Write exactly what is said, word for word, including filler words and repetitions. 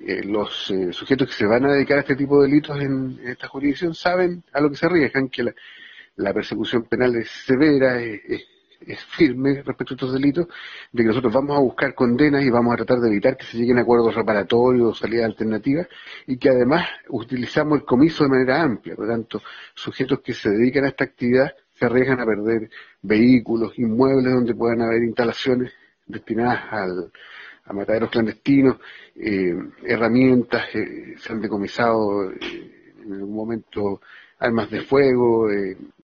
eh, los eh, sujetos que se van a dedicar a este tipo de delitos en, en esta jurisdicción saben a lo que se arriesgan, que la, la persecución penal es severa, es, es, es firme respecto a estos delitos, de que nosotros vamos a buscar condenas y vamos a tratar de evitar que se lleguen a acuerdos reparatorios o salidas alternativas, y que además utilizamos el comiso de manera amplia. Por lo tanto, sujetos que se dedican a esta actividad se arriesgan a perder vehículos, inmuebles donde puedan haber instalaciones destinadas al, a mataderos clandestinos, eh, herramientas, eh, se han decomisado eh, en algún momento armas de fuego, eh,